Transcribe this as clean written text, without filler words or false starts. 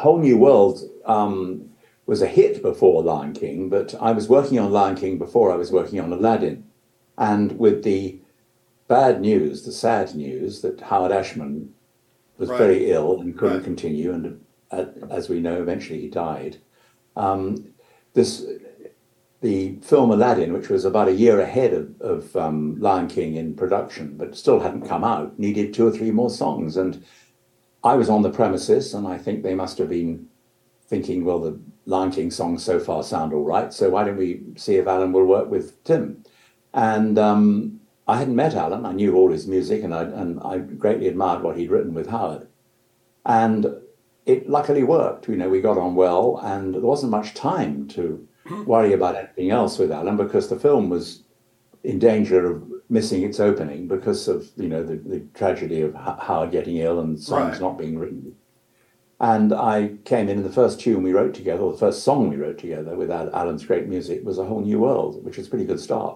Whole New World was a hit before Lion King, but I was working on Lion King before I was working on Aladdin. And with the bad news, the sad news that Howard Ashman was Right, very ill and couldn't right. continue, and as we know, eventually he died. Um, this the film Aladdin, which was about a year ahead of Lion King in production, but still hadn't come out, needed two or three more songs. And I was on the premises, and I think they must have been thinking, well, the Lion King songs so far sound all right, so why don't we see if Alan will work with Tim? And I hadn't met Alan. I knew all his music, and I greatly admired what he'd written with Howard. And it luckily worked. You know, we got on well, and there wasn't much time to worry about anything else with Alan because the film was in danger of missing its opening because of the tragedy of Howard getting ill and songs Right. not being written. And I came in, and the first tune we wrote together, or the first song we wrote together with Alan's great music, was A Whole New World, which was a pretty good start.